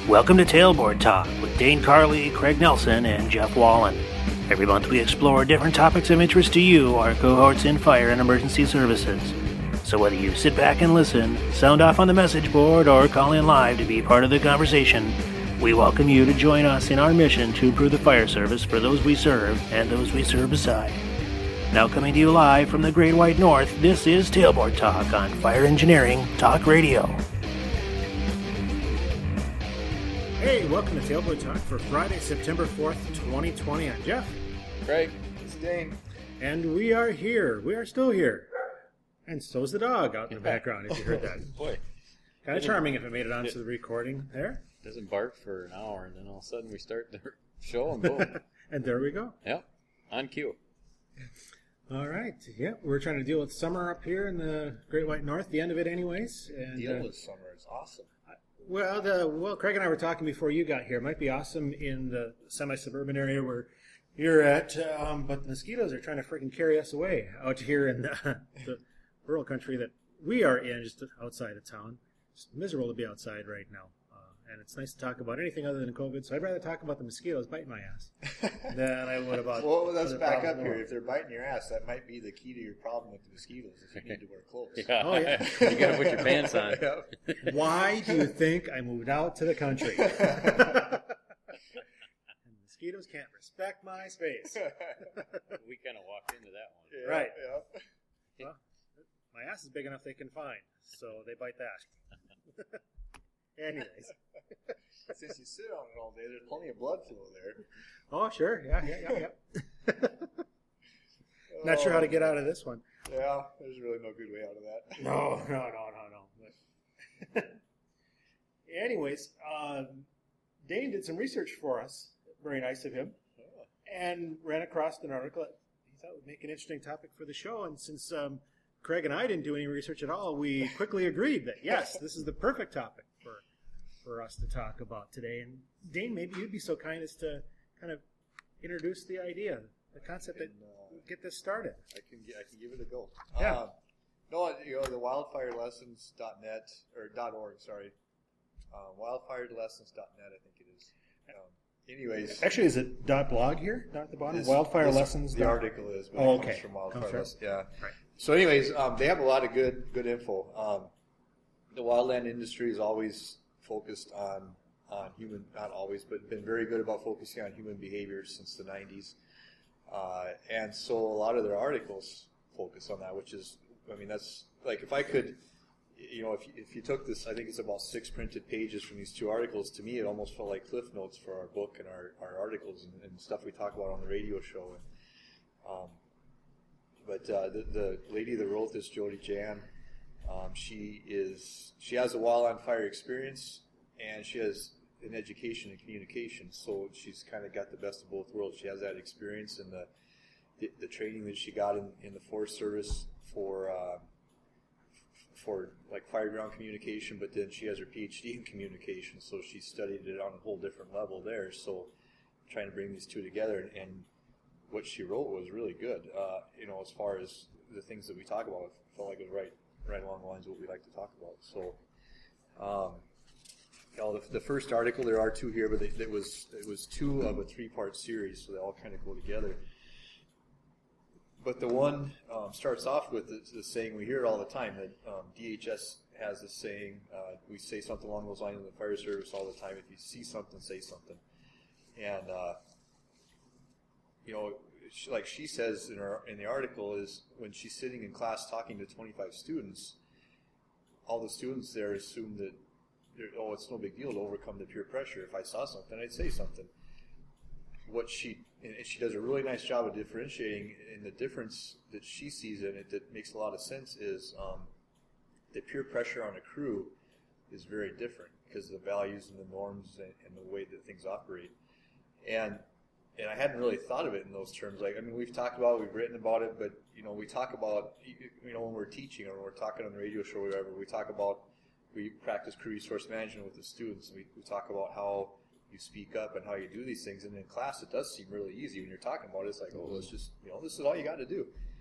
Welcome to Tailboard Talk with Dane Carley, Craig Nelson, and Jeff Wallen. Every month we explore different topics of interest to you, our cohorts in fire and emergency services. So whether you sit back and listen, sound off on the message board, or call in live to be part of the conversation, we welcome you to join us in our mission to improve the fire service for those we serve and those we serve beside. Now coming to you live from the Great White North, this is Tailboard Talk on Fire Engineering Talk Radio. Hey, welcome to Tailboard Talk for Friday, September 4th, 2020. I'm Jeff. Craig. It's Dane. And we are here. We are still here. And so's the dog out in the background, if you heard that. Boy. Kind of charming if it made it onto the recording there. Doesn't bark for an hour, and then all of a sudden we start the show, and boom. And there we go. Yep, on cue. All right. Yeah, we're trying to deal with summer up here in the Great White North, the end of it anyways. And deal with summer. It's awesome. Well, Craig and I were talking before you got here. It might be awesome in the semi-suburban area where you're at, but the mosquitoes are trying to freaking carry us away out here in the rural country that we are in, just outside of town. It's miserable to be outside right now. And it's nice to talk about anything other than COVID, so I'd rather talk about the mosquitoes biting my ass than I would about well, let's back up here. If they're biting your ass, that might be the key to your problem with the mosquitoes, if you need to wear clothes. Yeah. Oh, yeah. You got to put your pants on. Why do you think I moved out to the country? And mosquitoes can't respect my space. We kind of walked into that one. Yeah, right. Yeah. Well, my ass is big enough they can find, so they bite that. Anyways. Since you sit on it all day, there's plenty of blood flow there. Oh, sure. Yeah. Not sure how to get out of this one. Yeah, there's really no good way out of that. No. But anyways, Dane did some research for us. Very nice of him. And ran across an article that he thought would make an interesting topic for the show. And since Craig and I didn't do any research at all, we quickly agreed that, yes, this is the perfect topic for us to talk about today. And Dane, maybe you'd be so kind as to kind of introduce the idea, the concept that get this started. I can give it a go. Yeah. The wildfirelessons.net or .org, sorry. Wildfirelessons.net, I think it is. Anyways. Actually, is it .blog here down at the bottom? Wildfire Lessons? The article is, but it comes from Wildfire Lessons. Yeah. Right. So anyways, they have a lot of good info. The wildland industry is always focused on human, not always, but been very good about focusing on human behavior since the 90s. And so a lot of their articles focus on that, which is, that's like, if I could, if you took this, I think it's about 6 printed pages from these 2 articles, to me it almost felt like cliff notes for our book and our articles and stuff we talk about on the radio show. But the lady that wrote this, Jody Jan, she has a wildland fire experience, and she has an education in communication. So she's kind of got the best of both worlds. She has that experience and the training that she got in the Forest Service for like fireground communication, but then she has her PhD in communication, so she studied it on a whole different level there. So trying to bring these 2 together, and what she wrote was really good. As far as the things that we talk about, it felt like it was right along the lines of what we like to talk about. So, the first article, there are 2 here, but it was 2 of a 3-part series, so they all kind of go together. But the one starts off with the saying, we hear it all the time, that DHS has this saying, we say something along those lines in the fire service all the time: if you see something, say something. And like she says in the article, is when she's sitting in class talking to 25 students, all the students there assume that, it's no big deal to overcome the peer pressure. If I saw something, I'd say something. And she does a really nice job of differentiating, and the difference that she sees in it that makes a lot of sense is the peer pressure on a crew is very different because of the values and the norms and the way that things operate. And I hadn't really thought of it in those terms. We've talked about it, we've written about it, but, we talk about, when we're teaching or when we're talking on the radio show or whatever, we practice crew resource management with the students. We talk about how you speak up and how you do these things. And in class, it does seem really easy when you're talking about it. It's like, it's just, this is all you got to do.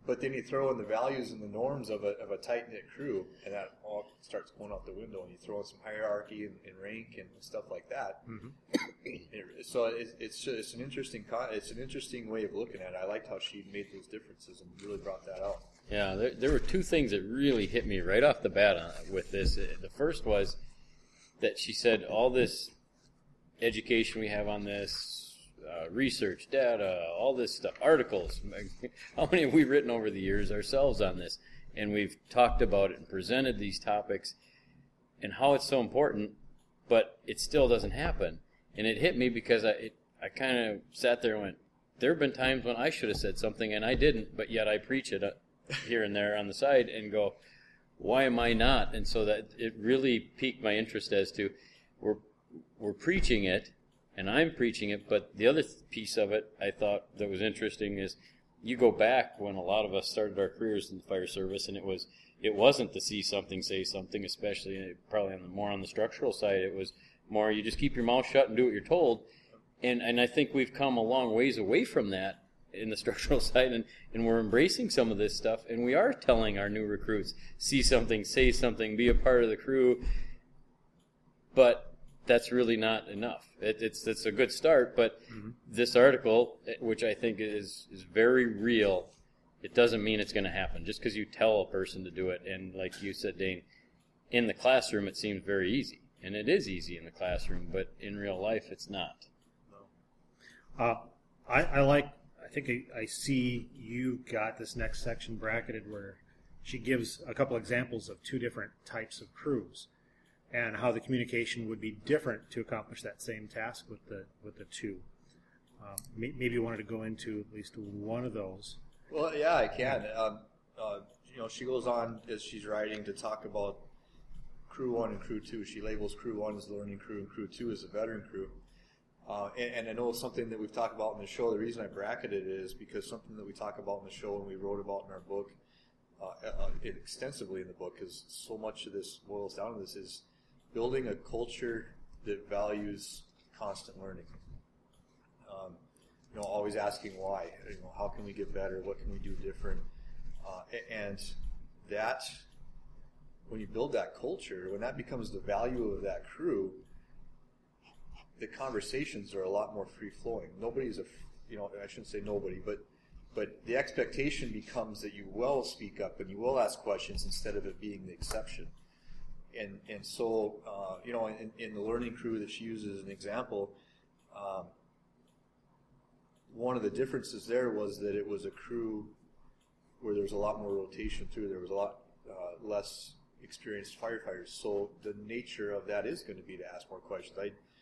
But then you throw in the values and the norms of a tight knit crew, and that all starts going out the window. And you throw in some hierarchy and rank and stuff like that. So it's an interesting way of looking at it. I liked how she made those differences and really brought that out. Yeah, there were two things that really hit me right off the bat with this. The first was that she said all this education we have on this, research, data, all this stuff, articles. How many have we written over the years ourselves on this? And we've talked about it and presented these topics and how it's so important, but it still doesn't happen. And it hit me because I kind of sat there and went, there have been times when I should have said something and I didn't, but yet I preach it here and there on the side and go, why am I not? And so that it really piqued my interest as to we're preaching it, and I'm preaching it, but the other piece of it I thought that was interesting is you go back when a lot of us started our careers in the fire service, and it wasn't to see something, say something, especially probably more on the structural side. It was more you just keep your mouth shut and do what you're told. And I think we've come a long ways away from that in the structural side, and we're embracing some of this stuff, and we are telling our new recruits, see something, say something, be a part of the crew, but that's really not enough. It's a good start, but this article, which I think is very real, it doesn't mean it's going to happen just because you tell a person to do it. And like you said, Dane, in the classroom it seems very easy, and it is easy in the classroom, but in real life it's not. I think I see you got this next section bracketed where she gives a couple examples of two different types of crews, and how the communication would be different to accomplish that same task with the two. Maybe you wanted to go into at least one of those. Well, yeah, I can. She goes on as she's writing to talk about Crew 1 and Crew 2. She labels Crew 1 as the learning crew and Crew 2 as the veteran crew. And I know something that we've talked about in the show. The reason I bracketed it is because something that we talk about in the show and we wrote about in our book, extensively in the book, because so much of this boils down to this, is building a culture that values constant learning. Always asking why. How can we get better? What can we do different? And that, when you build that culture, when that becomes the value of that crew, the conversations are a lot more free flowing. Nobody's I shouldn't say nobody, but the expectation becomes that you will speak up and you will ask questions instead of it being the exception. And so, in the learning crew that she uses as an example, one of the differences there was that it was a crew where there was a lot more rotation through. There was a lot less experienced firefighters. So the nature of that is going to be to ask more questions.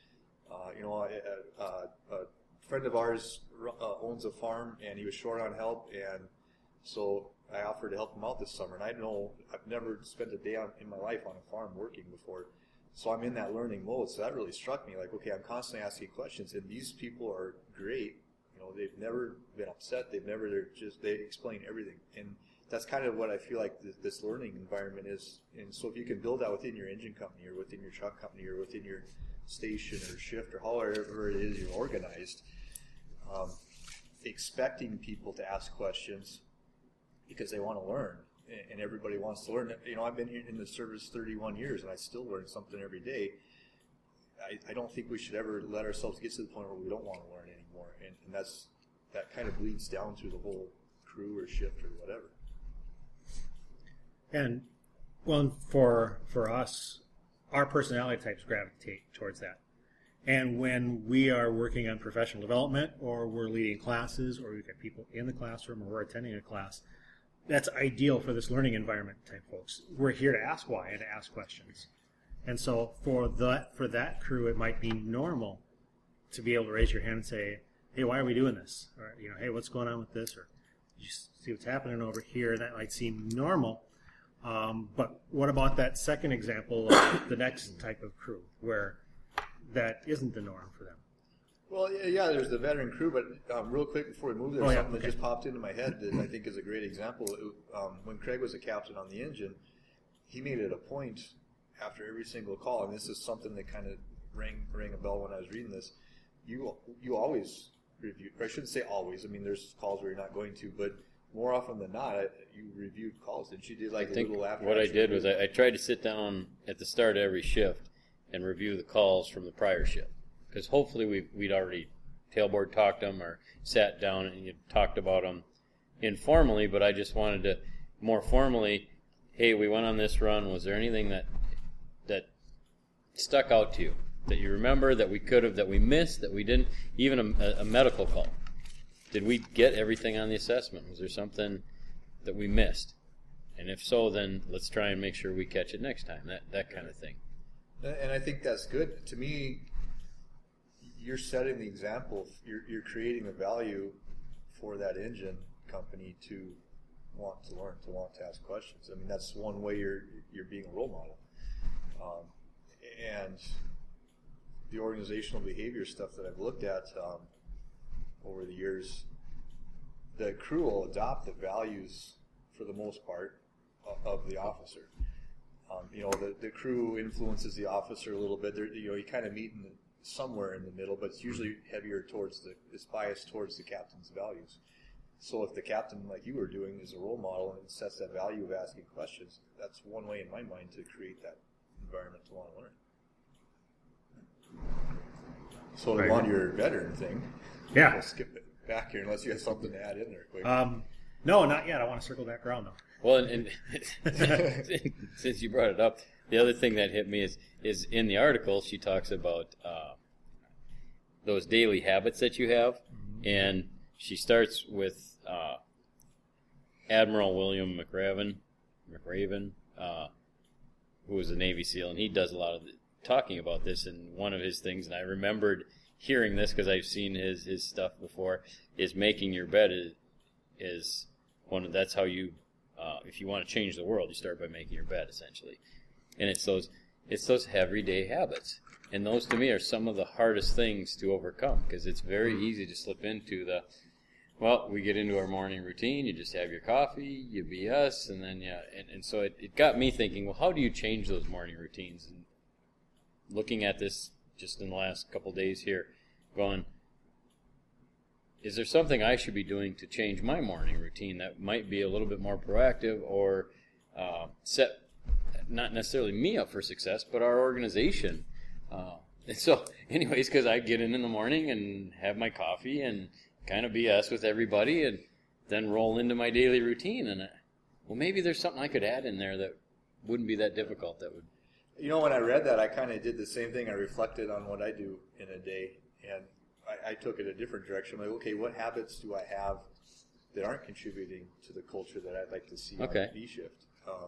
A friend of ours owns a farm, and he was short on help, and so I offered to help him out this summer. And I've never spent a day in my life on a farm working before, so I'm in that learning mode. So that really struck me. Like, okay, I'm constantly asking questions, and these people are great. They've never been upset. They explain everything, and that's kind of what I feel like this learning environment is. And so if you can build that within your engine company, or within your truck company, or within your station or shift, or however it is you're organized, expecting people to ask questions because they want to learn, and everybody wants to learn. I've been here in the service 31 years, and I still learn something every day. I don't think we should ever let ourselves get to the point where we don't want to learn anymore, and that kind of bleeds down through the whole crew or shift or whatever. And well, for us, our personality types gravitate towards that. And when we are working on professional development, or we're leading classes, or we've got people in the classroom, or we're attending a class, that's ideal for this learning environment type folks. We're here to ask why and to ask questions. And so for that crew, it might be normal to be able to raise your hand and say, hey, why are we doing this? Or, hey, what's going on with this? Or did you see what's happening over here? That might seem normal. But what about that second example of the next type of crew where that isn't the norm for them? Well, yeah, there's the veteran crew, but real quick before we move, there's something that just popped into my head that I think is a great example. When Craig was a captain on the engine, he made it a point after every single call, and this is something that kind of rang a bell when I was reading this. You always review, or I shouldn't say always. I mean, there's calls where you're not going to, but more often than not, you reviewed calls, didn't you? Did like I think a little after. what I did was I tried to sit down at the start of every shift and review the calls from the prior shift, because hopefully we'd already tailboard talked them or sat down and you talked about them informally, but I just wanted to more formally, hey, we went on this run. Was there anything that stuck out to you that you remember that we could have, that we missed, that we didn't, even a medical call? Did we get everything on the assessment? Was there something that we missed? And if so, then let's try and make sure we catch it next time, that kind of thing. And I think that's good. To me, you're setting the example. You're creating the value for that engine company to want to learn, to want to ask questions. I mean, that's one way you're being a role model. And the organizational behavior stuff that I've looked at over the years, the crew will adopt the values for the most part of the officer. The crew influences the officer a little bit. You kind of meet somewhere in the middle, but it's usually heavier it's biased towards the captain's values. So if the captain, like you were doing, is a role model and sets that value of asking questions, that's one way in my mind to create that environment to want to learn. So on your veteran thing, yeah, we'll skip it back here unless you have something to add in there quick. No, not yet. I want to circle back around though. Well, and since you brought it up, the other thing that hit me is in the article she talks about those daily habits that you have, and she starts with Admiral William McRaven, who was a Navy SEAL, and he does a lot of talking about this. And one of his things, and I remembered hearing this because I've seen his stuff before, is making your bed is one of, that's how you, if you want to change the world, you start by making your bed, essentially. And it's those everyday habits. And those, to me, are some of the hardest things to overcome, because it's very easy to slip into we get into our morning routine, you just have your coffee, you be us, and then, and so it got me thinking, well, how do you change those morning routines? And looking at this just in the last couple days here, going, is there something I should be doing to change my morning routine that might be a little bit more proactive, or set not necessarily me up for success, but our organization? And so, anyways, because I get in the morning and have my coffee and kind of BS with everybody, and then roll into my daily routine. And maybe there's something I could add in there that wouldn't be that difficult. That would. When I read that, I kind of did the same thing. I reflected on what I do in a day, and I took it a different direction. I'm like, okay, what habits do I have that aren't contributing to the culture that I'd like to see on B shift?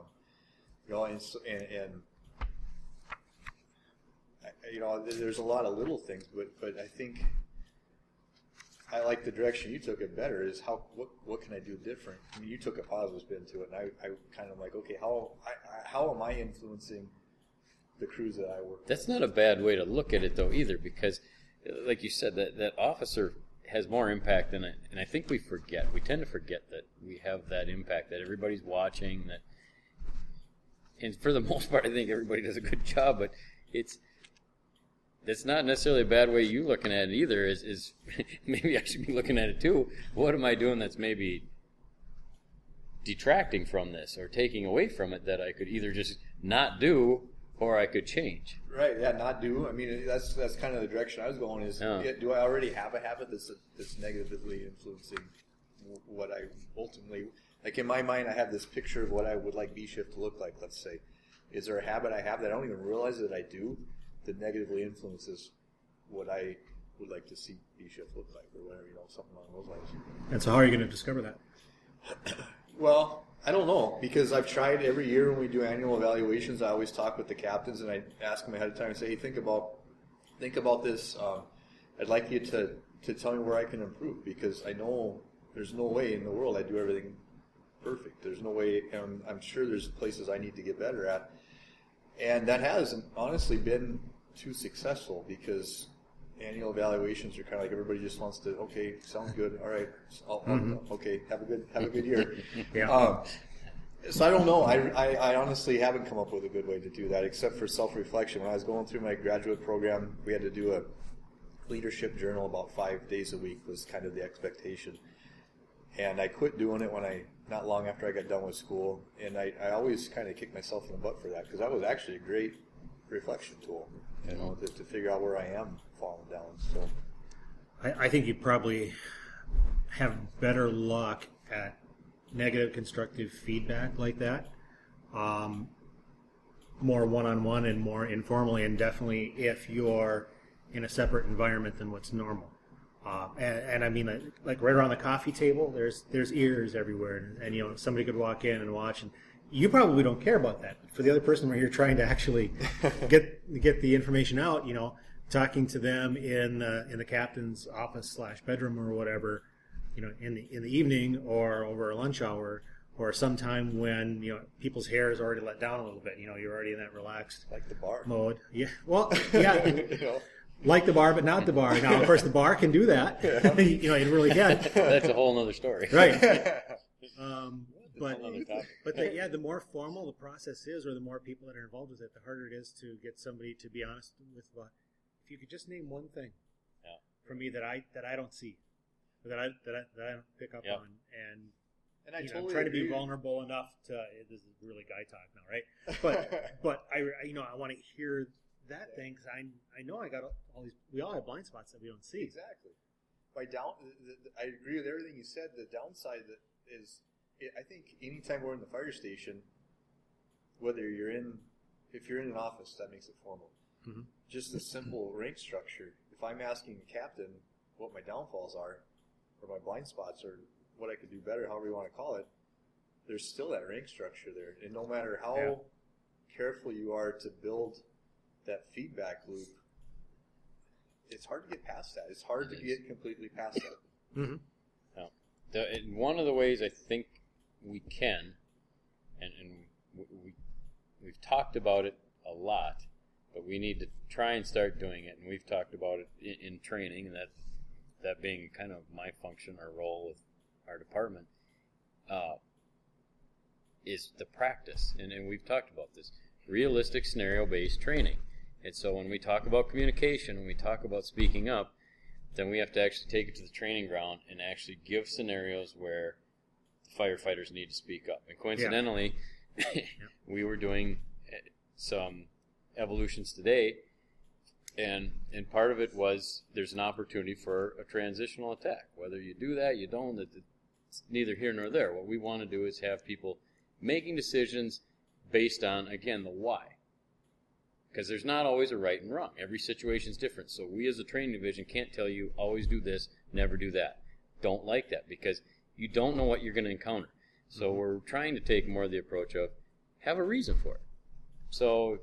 There's a lot of little things, but I think I like the direction you took it better. Is what can I do different? I mean, you took a positive spin to it, and I kind of like, okay, how am I influencing the crews that I work with? That's not a bad way to look at it, though, either, because, like you said, that officer has more impact than it, and I think we tend to forget that we have that impact, that everybody's watching, and for the most part, I think everybody does a good job, but that's not necessarily a bad way you looking at it either, is maybe I should be looking at it too. What am I doing that's maybe detracting from this or taking away from it that I could either just not do or I could change? Right, yeah, not do. I mean, that's kind of the direction I was going is, do I already have a habit that's negatively influencing what I ultimately, like in my mind, I have this picture of what I would like B shift to look like, let's say. Is there a habit I have that I don't even realize that I do that negatively influences what I would like to see B shift look like, or whatever, something along those lines. And so how are you going to discover that? Well, I don't know, because I've tried every year when we do annual evaluations. I always talk with the captains, and I ask them ahead of time and say, hey, think about this. I'd like you to tell me where I can improve, because I know there's no way in the world I do everything perfect. There's no way, and I'm sure there's places I need to get better at. And that hasn't honestly been too successful, because annual evaluations are kind of like everybody just wants to, okay, sounds good, all right, okay, have a good year. Yeah. So I don't know. I honestly haven't come up with a good way to do that, except for self-reflection. When I was going through my graduate program, we had to do a leadership journal about 5 days a week was kind of the expectation. And I quit doing it not long after I got done with school. And I always kind of kicked myself in the butt for that, because that was actually a great reflection tool, to figure out where I am falling down. So I think you probably have better luck at negative constructive feedback like that, more one-on-one and more informally, and definitely if you're in a separate environment than what's normal. And I mean, like right around the coffee table, there's ears everywhere, and somebody could walk in and watch, and you probably don't care about that. For the other person where you're trying to actually get the information out, talking to them in the captain's office / bedroom or whatever, in the evening or over a lunch hour, or sometime when people's hair is already let down a little bit. You're already in that relaxed like the bar mode. Yeah, well, yeah. Like the bar, but not the bar. Now, of course, the bar can do that. Yeah. It really can. That's a whole other story. Right. The more formal the process is, or the more people that are involved with it, the harder it is to get somebody to be honest with. If you could just name one thing for me that I don't see, that I don't pick up on, and I totally I'm trying to be vulnerable enough to. This is really guy talk now, right? But I want to hear that thing, because I know I got all these. We all have blind spots that we don't see. Exactly. I agree with everything you said. The downside is, I think anytime we're in the fire station, whether if you're in an office, that makes it formal. Mm-hmm. Just the simple rank structure. If I'm asking the captain what my downfalls are, or my blind spots, or what I could do better, however you want to call it, there's still that rank structure there. And no matter how careful you are to build that feedback loop, it's hard to get past that. It's hard to get completely past that. Mm-hmm. One of the ways I think we can, and we've talked about it a lot, but we need to try and start doing it, and we've talked about it in training, and that being kind of my function or role with our department, is the practice, and we've talked about this, realistic scenario-based training. And so when we talk about communication, when we talk about speaking up, then we have to actually take it to the training ground and actually give scenarios where the firefighters need to speak up. And coincidentally, we were doing some evolutions today, and part of it was there's an opportunity for a transitional attack. Whether you do that, you don't, it's neither here nor there. What we want to do is have people making decisions based on, again, the why. Because there's not always a right and wrong. Every situation is different. So we as a training division can't tell you always do this, never do that. Don't like that, because you don't know what you're going to encounter. So we're trying to take more of the approach of have a reason for it. So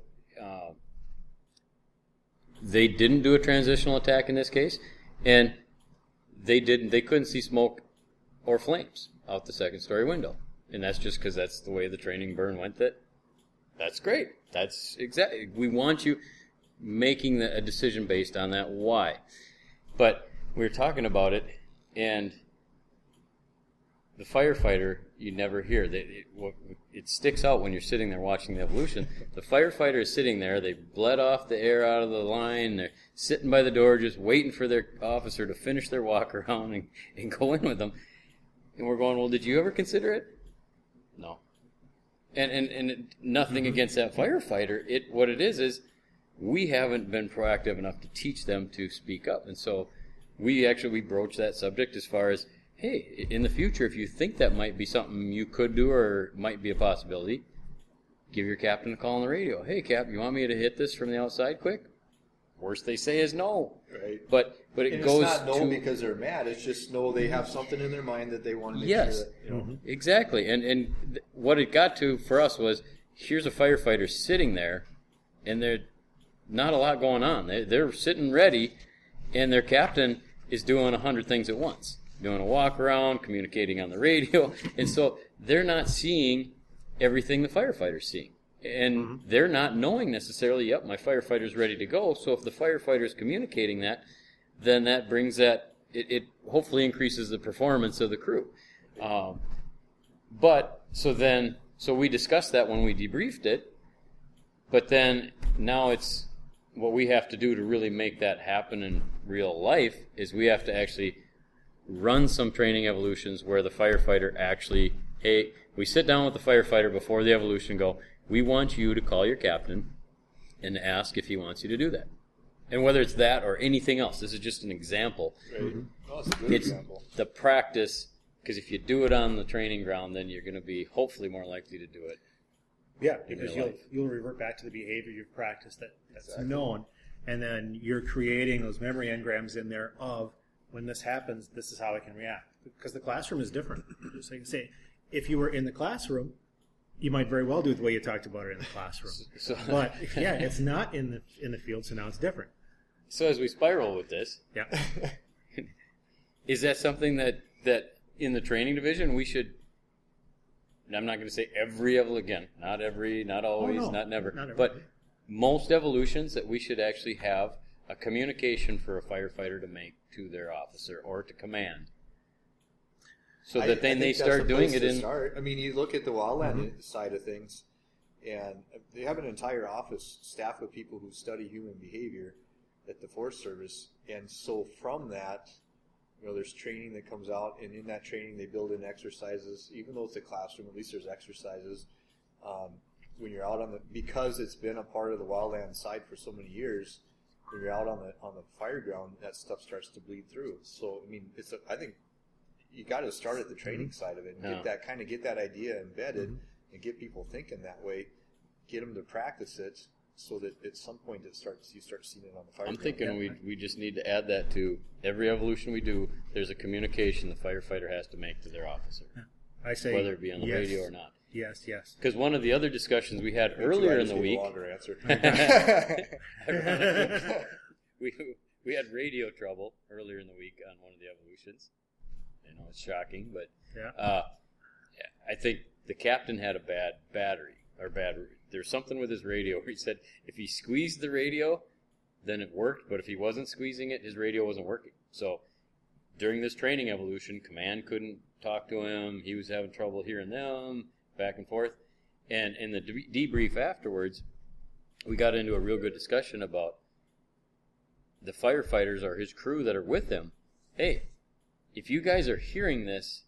they didn't do a transitional attack in this case, and they couldn't see smoke or flames out the second story window. And that's just because that's the way the training burn went. That's great. That's exactly. We want you making a decision based on that why. But we were talking about it, and the firefighter, you never hear. It sticks out when you're sitting there watching the evolution. The firefighter is sitting there. They bled off the air out of the line. They're sitting by the door just waiting for their officer to finish their walk around and go in with them. And we're going, well, did you ever consider it? No. And nothing against that firefighter. What it is we haven't been proactive enough to teach them to speak up. And so we broach that subject as far as, hey, in the future, if you think that might be something you could do or might be a possibility, give your captain a call on the radio. Hey, Cap, you want me to hit this from the outside quick? Worst they say is no. Right. But it goes it's not no because they're mad. It's just no, they have something in their mind that they want to make sure that, Exactly. And what it got to for us was, here's a firefighter sitting there, and there's not a lot going on. They're sitting ready, and their captain is doing 100 things at once. Doing a walk around, communicating on the radio. And so they're not seeing everything the firefighter's seeing. And they're not knowing necessarily, yep, my firefighter's ready to go. So if the firefighter's communicating that, then that brings that, it hopefully increases the performance of the crew. So we discussed that when we debriefed it, but then now it's what we have to do to really make that happen in real life is we have to actually run some training evolutions where the firefighter actually, hey, we sit down with the firefighter before the evolution, go, we want you to call your captain and ask if he wants you to do that. And whether it's that or anything else, this is just an example. Right. Mm-hmm. Oh, it's a good It's example. the practice, because if you do it on the training ground, then you're going to be hopefully more likely to do it. Yeah, because your life. you'll revert back to the behavior you've practiced that's Exactly. known, and then you're creating those memory engrams in there of when this happens, this is how I can react. Because the classroom is different. So you can say, if you were in the classroom, you might very well do it the way you talked about it in the classroom. But yeah, it's not in the field, so now it's different. So as we spiral with this, Yeah. is that something that in the training division we should? And I'm not going to say every again, not every, not always, no, not never, not every. but most evolutions that we should actually have a communication for a firefighter to make to their officer or to command, so that then they start doing it in. Start. I mean, you look at the wildland side of things, and they have an entire office staffed with people who study human behavior at the Forest Service, and so from that, there's training that comes out, and in that training they build in exercises. Even though it's a classroom, at least there's exercises. When you're out because it's been a part of the wildland side for so many years, when you're out on the fire ground, that stuff starts to bleed through. So I mean, I think you got to start at the training side of it and get that idea embedded and get people thinking that way. Get them to practice it so that at some point you start seeing it on the fire ground. I'm thinking we just need to add that to every evolution we do. There's a communication the firefighter has to make to their officer, I say whether it be on the radio or not. Yes, yes. Because one of the other discussions we had earlier in the week, Longer answer. we had radio trouble earlier in the week on one of the evolutions. I know it's shocking, but Yeah. I think the captain had a bad battery. There's something with his radio where he said if he squeezed the radio, then it worked, but if he wasn't squeezing it, his radio wasn't working. So during this training evolution, command couldn't talk to him. He was having trouble hearing them, back and forth. And in the debrief afterwards, we got into a real good discussion about the firefighters or his crew that are with him. Hey, if you guys are hearing this,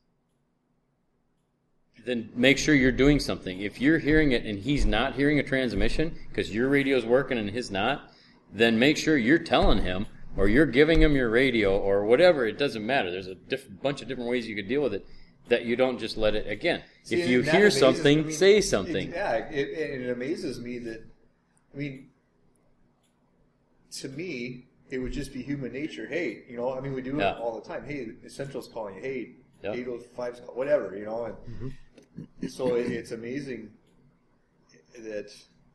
then make sure you're doing something. If you're hearing it and he's not hearing a transmission because your radio's working and his not, then make sure you're telling him or you're giving him your radio or whatever. It doesn't matter. There's a bunch of different ways you could deal with it, that you don't just let it, again, see, if you hear something, say something. It amazes me that, I mean, to me, it would just be human nature. Hey, we do it all the time. Hey, Essential's calling you. Hey, 805's calling, whatever, And so it's amazing that,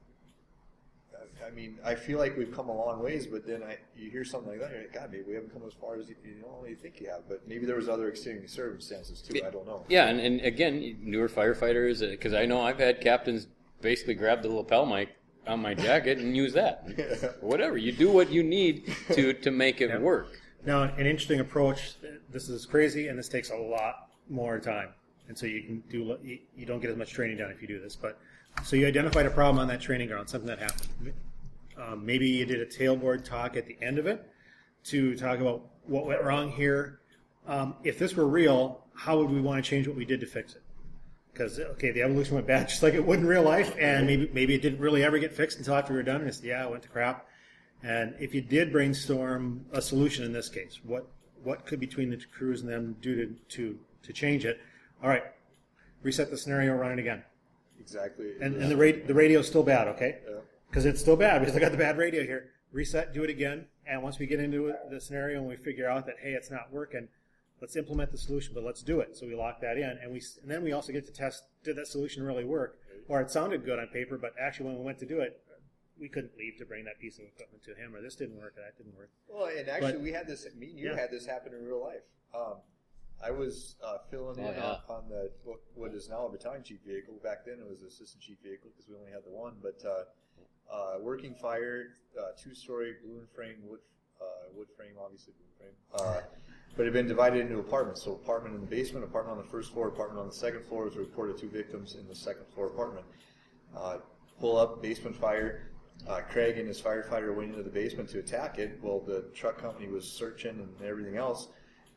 I mean, I feel like we've come a long ways, but then you hear something like that, you're like, God, maybe we haven't come as far as you think you have. But maybe there was other extenuating circumstances too. I don't know. Yeah, and again, newer firefighters, because I know I've had captains basically grab the lapel mic on my jacket and use that. Whatever, you do what you need to make it work. Now, an interesting approach. This is crazy, and this takes a lot more time, and so you don't get as much training done if you do this. But so you identified a problem on that training ground, something that happened. Maybe you did a tailboard talk at the end of it to talk about what went wrong here. If this were real, how would we want to change what we did to fix it? Because, the evolution went bad just like it would in real life, and maybe it didn't really ever get fixed until after we were done, and it went to crap. And if you did brainstorm a solution in this case, what could between the crews and them do to change it? All right, reset the scenario, run it again. Exactly. And the radio's still bad, okay? Because it's still bad because I got the bad radio here. Reset, do it again, and once we get into the scenario and we figure out that, hey, it's not working, let's implement the solution, but let's do it. So we lock that in, and then we also get to test, did that solution really work? Or it sounded good on paper, but actually when we went to do it, we couldn't leave to bring that piece of equipment to him, or this didn't work, or that didn't work. Well, and actually we had this, me and you had this happen in real life. I was filling in on what is now a battalion chief vehicle. Back then it was an assistant chief vehicle because we only had the one, but working fire, 2-story balloon frame, wood frame, obviously balloon frame. But it had been divided into apartments. So apartment in the basement, apartment on the first floor, apartment on the second floor. It was reported 2 victims in the second floor apartment. Pull up, basement fire. Craig and his firefighter went into the basement to attack it. Well, the truck company was searching and everything else.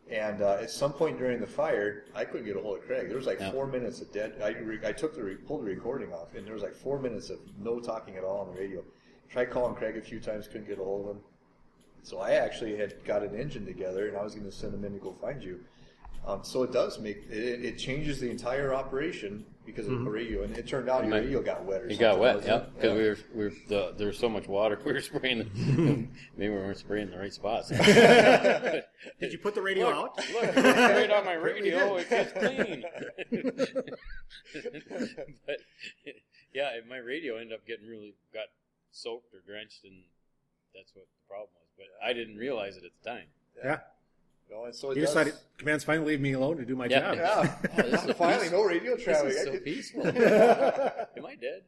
And at some point during the fire, I couldn't get a hold of Craig. There was like 4 minutes of dead. I pulled the recording off, and there was like 4 minutes of no talking at all on the radio. Tried calling Craig a few times, couldn't get a hold of him. So I actually had got an engine together, and I was going to send him in to go find you. So it does it changes the entire operation because of the radio, and it turned out your radio got wet. It got wet, yeah, because there was so much water we were spraying. Maybe we weren't spraying the right spots. Did you put the radio out? Look, I sprayed on my radio. It gets clean. But yeah, my radio ended up got soaked or drenched, and that's what the problem was. But I didn't realize it at the time. Yeah. No, and so you decided, command's finally leave me alone to do my job. Yeah. Oh, this is finally no radio traffic. This is so peaceful. Am I dead?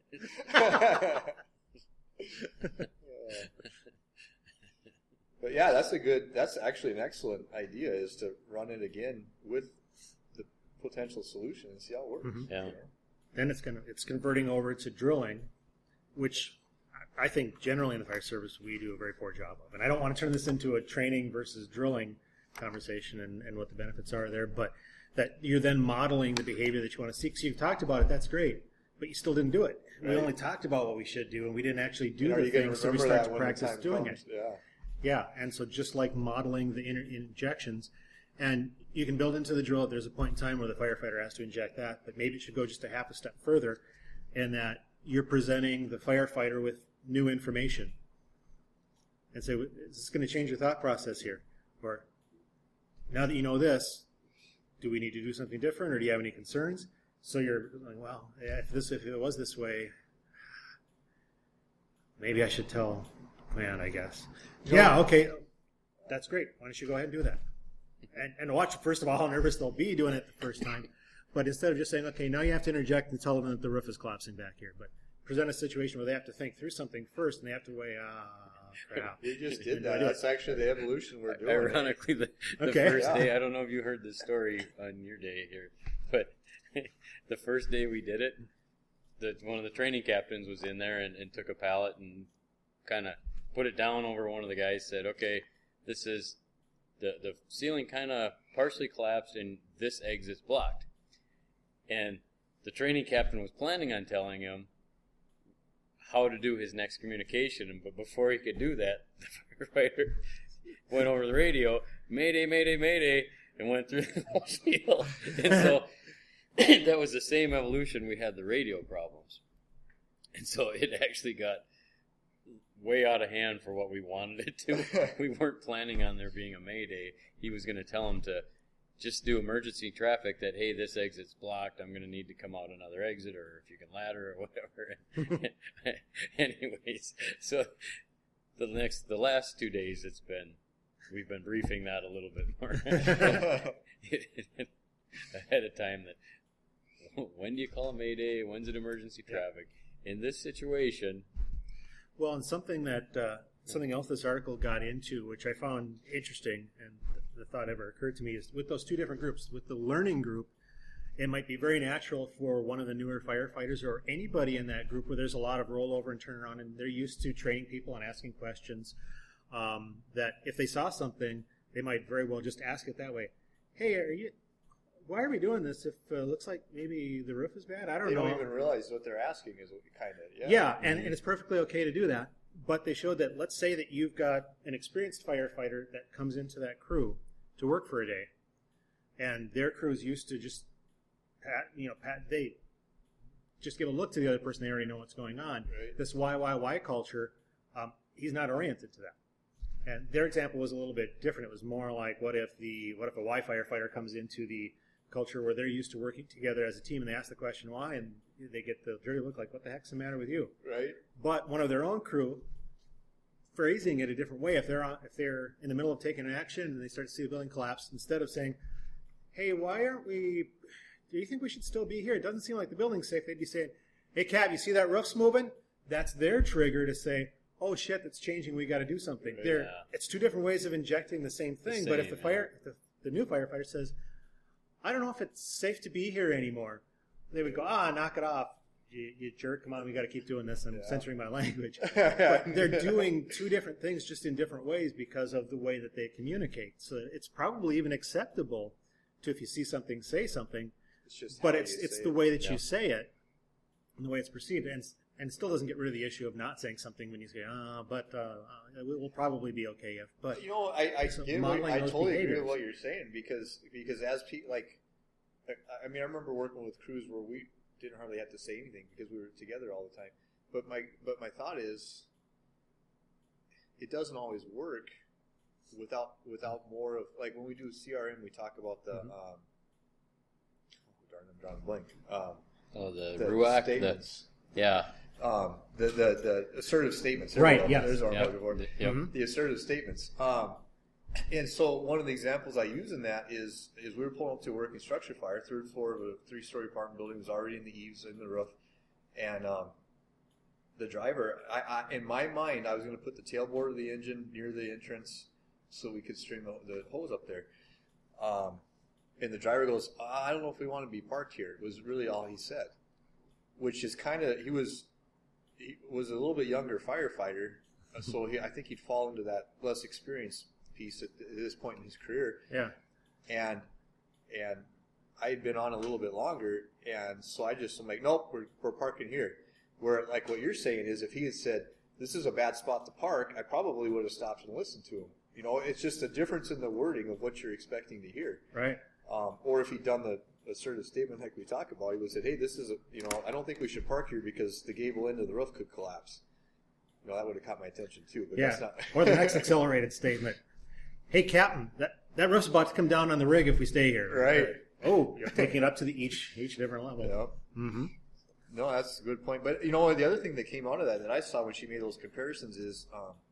But yeah, that's actually an excellent idea, is to run it again with the potential solution and see how it works. Mm-hmm. Yeah. Then it's converting over to drilling, which I think generally in the fire service we do a very poor job of. And I don't want to turn this into a training versus drilling conversation and what the benefits are there, but that you're then modeling the behavior that you want to see. So you've talked about it, that's great, but you still didn't do it. Right. We only talked about what we should do, and we didn't actually do the things, so we start to practice doing it. Yeah, and so just like modeling the injections, and you can build into the drill, there's a point in time where the firefighter has to inject that, but maybe it should go just a half a step further, in that you're presenting the firefighter with new information. And say, is this going to change your thought process here? Or, now that you know this, do we need to do something different, or do you have any concerns? So you're like, well, if it was this way, maybe I should tell man, I guess. Yeah, okay. That's great. Why don't you go ahead and do that? And watch, first of all, how nervous they'll be doing it the first time. But instead of just saying, okay, now you have to interject and tell them that the roof is collapsing back here. But present a situation where they have to think through something first, and they have to weigh, crap. You just did that. That's actually the evolution we're doing. Ironically, the first day, I don't know if you heard this story on your day here, but the first day we did it, one of the training captains was in there and took a pallet and kind of put it down over one of the guys, said, okay, this is, the ceiling kind of partially collapsed and this exit's blocked. And the training captain was planning on telling him how to do his next communication, but before he could do that, the firefighter went over the radio, Mayday, Mayday, Mayday, and went through the whole spiel. And so that was the same evolution. We had the radio problems. And so it actually got way out of hand for what we wanted it to. We weren't planning on there being a Mayday. He was going to tell him to just do emergency traffic, that, hey, this exit's blocked, I'm going to need to come out another exit, or if you can ladder or whatever. Anyways, so the last 2 days we've been briefing that a little bit more ahead of time, that when do you call a Mayday, when's it emergency traffic? In this situation. Well, and something else this article got into, which I found interesting, and the thought ever occurred to me, is with those two different groups. With the learning group, it might be very natural for one of the newer firefighters or anybody in that group where there's a lot of rollover and turnaround, and they're used to training people and asking questions, that if they saw something, they might very well just ask it that way. Hey, why are we doing this if it looks like maybe the roof is bad? I don't know. They don't even realize what they're asking is kind of, Yeah, and it's perfectly okay to do that. But they showed that, let's say that you've got an experienced firefighter that comes into that crew to work for a day, and their crew's used to just they just give a look to the other person, they already know what's going on. Right. This why culture, he's not oriented to that. And their example was a little bit different. It was more like, what if a Y firefighter comes into the culture where they're used to working together as a team, and they ask the question why, and they get the dirty look like, what the heck's the matter with you? Right. But one of their own crew, phrasing it a different way, if they're in the middle of taking an action and they start to see the building collapse, instead of saying, hey, why aren't we, do you think we should still be here? It doesn't seem like the building's safe. They'd be saying, hey, Cap, you see that roof's moving? That's their trigger to say, oh shit, that's changing, we got to do something. Yeah. It's two different ways of injecting the same thing, but if the new firefighter says, I don't know if it's safe to be here anymore, they would go, knock it off. you jerk, come on, we got to keep doing this. I'm Yeah. censoring my language. But they're doing two different things just in different ways because of the way that they communicate. So it's probably even acceptable to, if you see something, say something, It's just but how it's you say the it. way that Yeah. you say it and the way it's perceived. And still doesn't get rid of the issue of not saying something when you say, but it will probably be okay if. But You know, I So get modeling I those totally agree behaviors. with what you're saying because as people like, I mean, I remember working with crews where we didn't hardly have to say anything because we were together all the time. But my thought is, it doesn't always work without more of, like, when we do CRM, we talk about the oh, darn, I'm drawing a blank. The RUAC, statements. yeah, The assertive statements. There we Right, go. yes. There's our Yep. word for it. Yep. Mhm. The assertive statements. And so one of the examples I use in that is we were pulling up to a working structure fire. Third floor of a 3-story apartment building was already in the eaves, in the roof. And the driver, I in my mind, I was going to put the tailboard of the engine near the entrance so we could string the hose up there. And the driver goes, I don't know if we want to be parked here. It was really all he said, which is kind of, he was a little bit younger firefighter, so I think he'd fall into that less experienced piece at this point in his career. yeah, And I had been on a little bit longer, and so I'm like, nope, we're parking here. Where, like, what you're saying is, if he had said, this is a bad spot to park, I probably would have stopped and listened to him. You know, it's just a difference in the wording of what you're expecting to hear. right. Or if he'd done the assertive statement like we talk about, he would have said, hey, this is I don't think we should park here because the gable end of the roof could collapse. You know, that would have caught my attention too, but that's Yeah. not. Or the next accelerated statement. Hey, Captain, that roof's about to come down on the rig if we stay here. Right. Oh, you're taking it up to each different level. Yeah. Mm-hmm. No, that's a good point. But the other thing that came out of that I saw when she made those comparisons is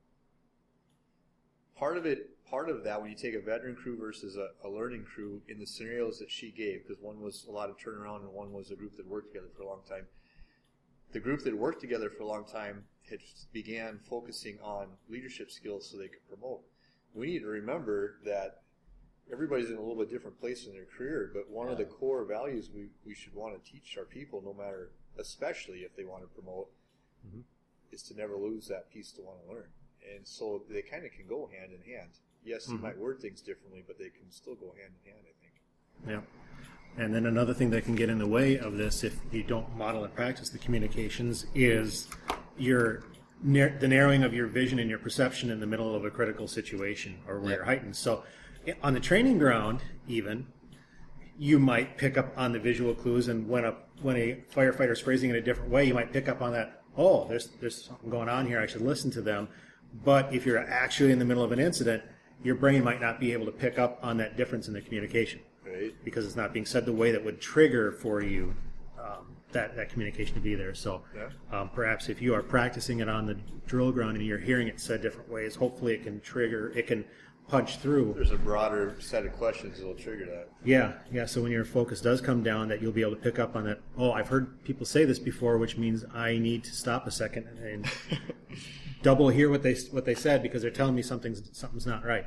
part of that when you take a veteran crew versus a learning crew in the scenarios that she gave, because one was a lot of turnaround and one was a group that worked together for a long time. The group that worked together for a long time had began focusing on leadership skills so they could promote. We need to remember that everybody's in a little bit different place in their career, but one of the core values we should want to teach our people, no matter, especially if they want to promote, is to never lose that piece to want to learn. And so they kind of can go hand in hand. Yes, you might word things differently, but they can still go hand in hand, I think. Yeah. And then another thing that can get in the way of this, if you don't model and practice the communications, is the narrowing of your vision and your perception in the middle of a critical situation or where you're heightened. So on the training ground, even, you might pick up on the visual clues, and when a firefighter is phrasing it a different way, you might pick up on that, oh, there's something going on here, I should listen to them. But if you're actually in the middle of an incident, your brain might not be able to pick up on that difference in the communication. Right. Because it's not being said the way that would trigger for you that communication to be there. So perhaps if you are practicing it on the drill ground and you're hearing it said different ways, hopefully it can punch through. There's a broader set of questions that will trigger that. Yeah. So when your focus does come down, that you'll be able to pick up on that. Oh, I've heard people say this before, which means I need to stop a second and double hear what they said because they're telling me something's not right.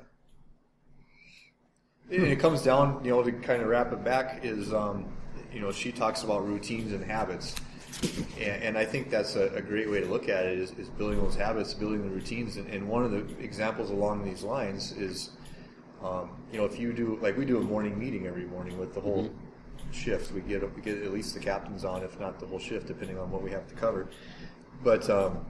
And it comes down, to kind of wrap it back, is, she talks about routines and habits. And I think that's a great way to look at it, is building those habits, building the routines. And one of the examples along these lines is, if you do, like we do a morning meeting every morning with the whole shift. We get at least the captains on, if not the whole shift, depending on what we have to cover. But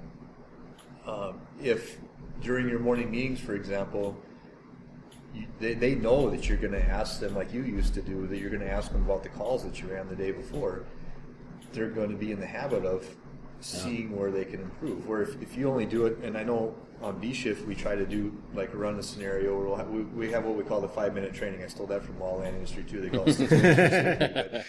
if during your morning meetings, for example, they know that you're going to ask them, like you used to do, that you're going to ask them about the calls that you ran the day before. They're going to be in the habit of seeing where they can improve. Where if you only do it, and I know on B shift we try to do, like, run a scenario where we have what we call the 5-minute training. I stole that from Wildland Industry too. They call it 6 minutes.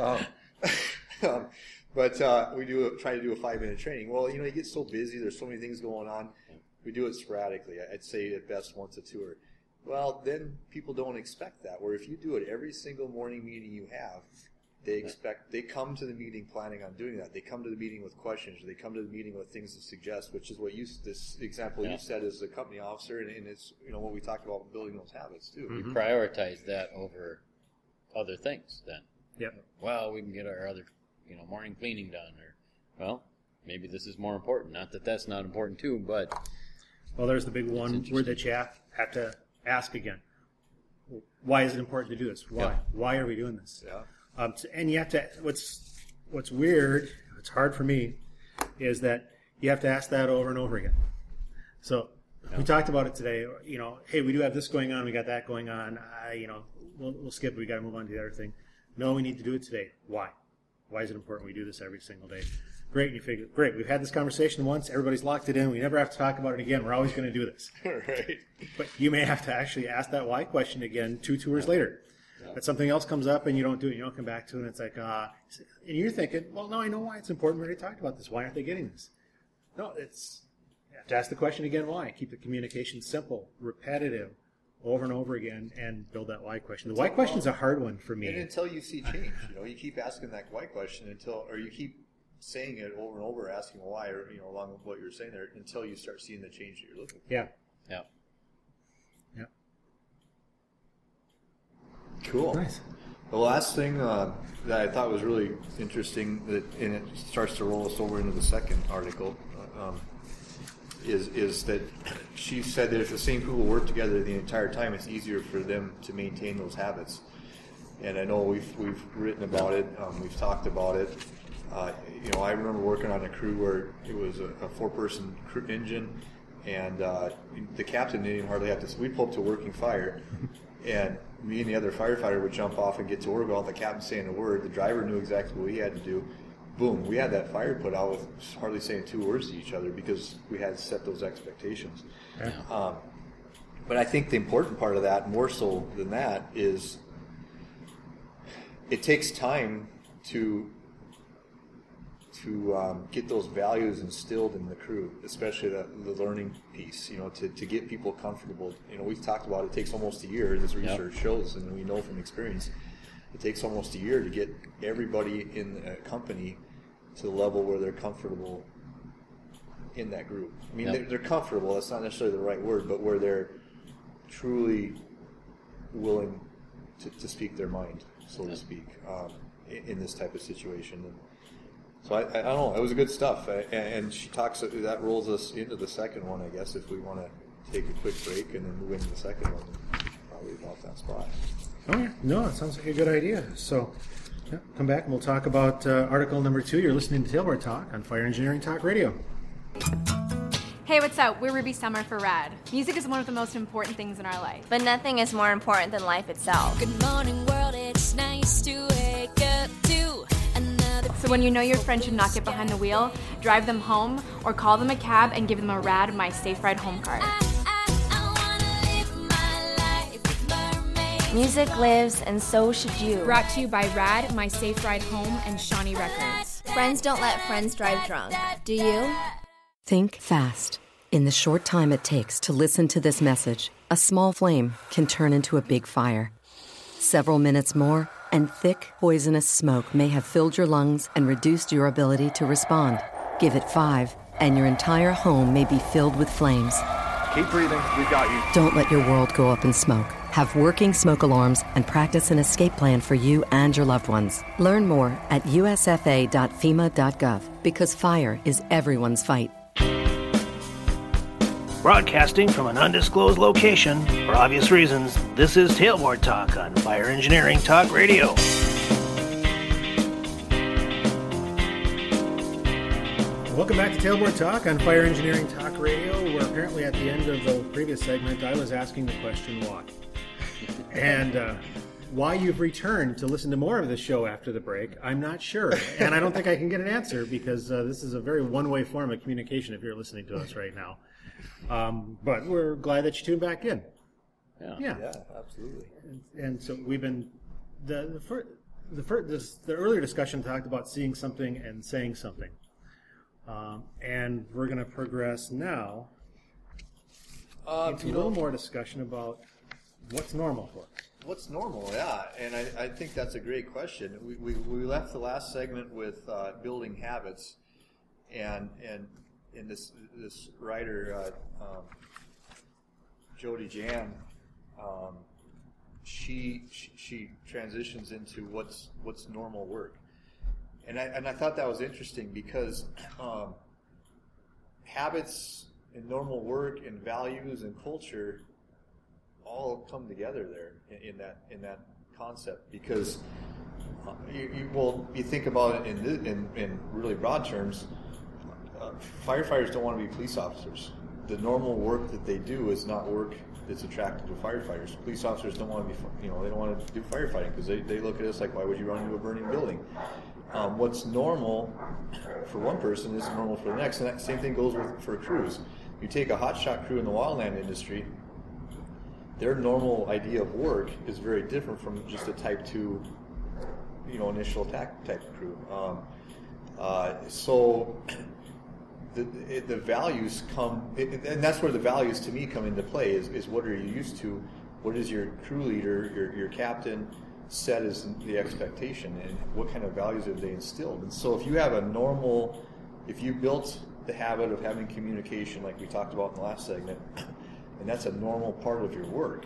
But we try to do a 5-minute training. Well, you get so busy. There's so many things going on. We do it sporadically. I'd say at best once a tour. Well, then people don't expect that. Where if you do it every single morning meeting you have, they come to the meeting planning on doing that. They come to the meeting with questions. Or they come to the meeting with things to suggest, which is what this example you said as a company officer, and it's what we talked about building those habits too. We prioritize that over other things then. Yep. Well, we can get our other morning cleaning done, or, well, maybe this is more important. Not that that's not important too, but... Well, there's the big one word that you have to ask again. Why is it important to do this? Why? Yeah. Why are we doing this? Yeah. And you have to, what's weird, it's hard for me, is that you have to ask that over and over again. So we talked about it today, hey, we do have this going on, we got that going on, we'll skip it, we got to move on to the other thing. No, we need to do it today. Why? Why is it important we do this every single day? Great, and you figure, great, we've had this conversation once, everybody's locked it in, we never have to talk about it again, we're always going to do this. Right. But you may have to actually ask that why question again 2 tours later. But something else comes up and you don't do it, you don't come back to it, and it's like, and you're thinking, well, no, I know why it's important, we already talked about this, why aren't they getting this? No, you have to ask the question again, why? Keep the communication simple, repetitive, over and over again, and build that why question. The why question's a hard one for me. And until you see change, you keep asking that why question or you keep saying it over and over, asking why, or along with what you're saying there, until you start seeing the change that you're looking for. Yeah. Yeah. Yeah. Cool. Nice. The last thing that I thought was really interesting, and it starts to roll us over into the second article, is that she said that if the same people work together the entire time, it's easier for them to maintain those habits. And I know we've written about it, we've talked about it. I remember working on a crew where it was a 4-person engine, and the captain didn't even hardly have to. We'd pull up to a working fire, and me and the other firefighter would jump off and get to work without the captain saying a word. The driver knew exactly what he had to do. Boom, we had that fire put out with hardly saying 2 words to each other because we had set those expectations. Yeah. But I think the important part of that, more so than that, is it takes time to get those values instilled in the crew, especially the learning piece, to get people comfortable. We've talked about it takes almost a year, this research shows, and we know from experience, it takes almost a year to get everybody in a company to the level where they're comfortable in that group. I mean, they're comfortable, that's not necessarily the right word, but where they're truly willing to speak their mind, so to speak, in this type of situation. And so I don't know, it was good stuff. And she talks, that rolls us into the second one, I guess, if we want to take a quick break and then move into the second one, probably about that spot. Oh, yeah. No, it sounds like a good idea. So, come back and we'll talk about article number 2. You're listening to Tailboard Talk on Fire Engineering Talk Radio. Hey, what's up? We're Ruby Summer for RAD. Music is one of the most important things in our life. But nothing is more important than life itself. Good morning, world. It's nice to wake up to another. So when you know your friend should not get behind the wheel, drive them home, or call them a cab and give them a RAD My Safe Ride Home card. Music lives, and so should you. Brought to you by RAD, My Safe Ride Home, and Shawnee Records. Friends don't let friends drive drunk. Do you? Think fast. In the short time it takes to listen to this message, a small flame can turn into a big fire. Several minutes more, and thick, poisonous smoke may have filled your lungs and reduced your ability to respond. Give it 5, and your entire home may be filled with flames. Keep breathing. We've got you. Don't let your world go up in smoke. Have working smoke alarms and practice an escape plan for you and your loved ones. Learn more at usfa.fema.gov, because fire is everyone's fight. Broadcasting from an undisclosed location, for obvious reasons, this is Tailboard Talk on Fire Engineering Talk Radio. Welcome back to Tailboard Talk on Fire Engineering Talk Radio, where apparently at the end of the previous segment, I was asking the question why. And why you've returned to listen to more of this show after the break, I'm not sure. And I don't think I can get an answer because this is a very one-way form of communication if you're listening to us right now. But we're glad that you tuned back in. Yeah, absolutely. And so we've been the earlier discussion talked about seeing something and saying something, and we're going to progress now into a little more discussion about what's normal for us. What's normal? Yeah, and I think that's a great question. We left the last segment with building habits, and this writer Jody Jan, she transitions into what's normal work, And I thought that was interesting because habits and normal work and values and culture all come together there in that concept. Because you think about it in really broad terms. Firefighters don't want to be police officers. The normal work that they do is not work that's attractive to firefighters. Police officers don't want to be, they don't want to do firefighting because they look at us like, why would you run into a burning building? What's normal for one person isn't normal for the next, and that same thing goes for crews. You take a hotshot crew in the wildland industry, their normal idea of work is very different from just a Type 2, initial attack type of crew. So the values come, and that's where the values to me come into play, is what are you used to, what is your crew leader, your captain set as the expectation, and what kind of values have they instilled. And so if you built the habit of having communication like we talked about in the last segment, and that's a normal part of your work,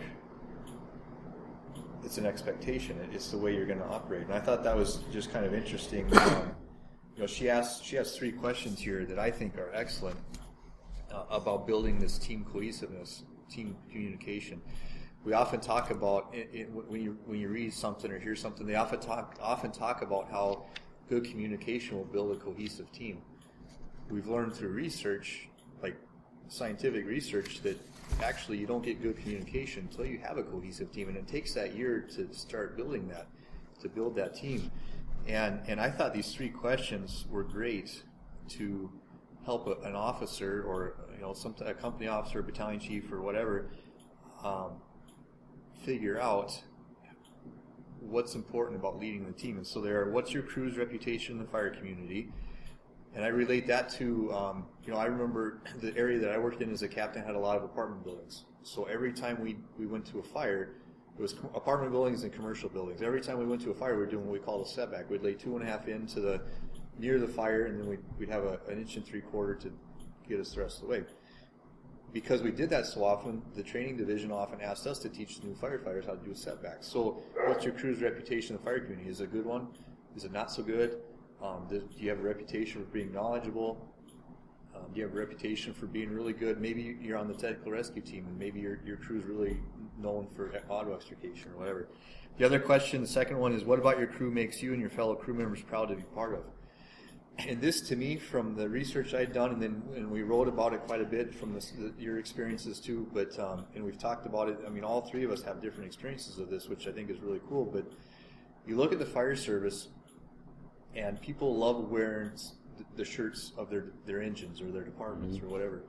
it's an expectation, it's the way you're going to operate. And I thought that was just kind of interesting. She has 3 questions here that I think are excellent about building this team cohesiveness, team communication. We often talk about when you read something or hear something, they often talk about how good communication will build a cohesive team. We've learned through research, like scientific research, that actually you don't get good communication until you have a cohesive team, and it takes that year to start building that, to build that team. And I thought these 3 questions were great to help an officer or a company officer, a battalion chief, or whatever, figure out what's important about leading the team. And so what's your crew's reputation in the fire community? And I relate that to, I remember the area that I worked in as a captain had a lot of apartment buildings. So every time we went to a fire, it was apartment buildings and commercial buildings. Every time we went to a fire, we were doing what we called a setback. We'd lay 2.5 in near the fire, and then we'd have an 1 3/4 to get us the rest of the way. Because we did that so often, the training division often asked us to teach the new firefighters how to do a setback. So what's your crew's reputation in the fire community? Is it a good one? Is it not so good? Do you have a reputation for being knowledgeable? Do you have a reputation for being really good? Maybe you're on the technical rescue team, and maybe your crew's really known for auto extrication or whatever. The other question, the second one, is what about your crew makes you and your fellow crew members proud to be part of? And this, to me, from the research I'd done, and we wrote about it quite a bit from your experiences too, but and we've talked about it. I mean, all 3 of us have different experiences of this, which I think is really cool. But you look at the fire service, and people love wearing the shirts of their engines or their departments or whatever.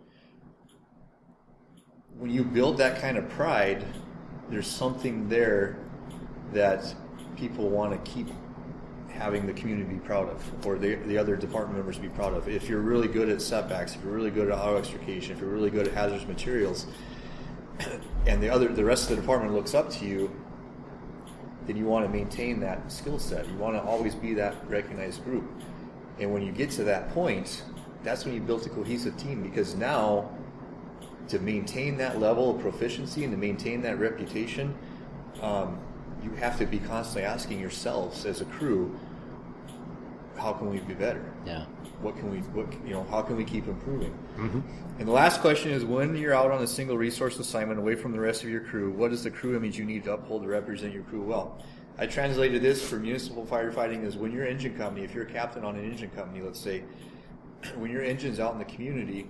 When you build that kind of pride, there's something there that people want to keep having the community be proud of, or the other department members be proud of. If you're really good at setbacks, if you're really good at auto extrication, if you're really good at hazardous materials, and the rest of the department looks up to you, then you want to maintain that skill set. You want to always be that recognized group. And when you get to that point, that's when you build a cohesive team, because now to maintain that level of proficiency and to maintain that reputation, you have to be constantly asking yourselves as a crew, how can we be better? Yeah. How can we keep improving? Mm-hmm. And the last question is, when you're out on a single resource assignment away from the rest of your crew, what is the crew image you need to uphold to represent your crew well? I translated this for municipal firefighting as when your engine company, if you're a captain on an engine company, let's say, when your engine's out in the community,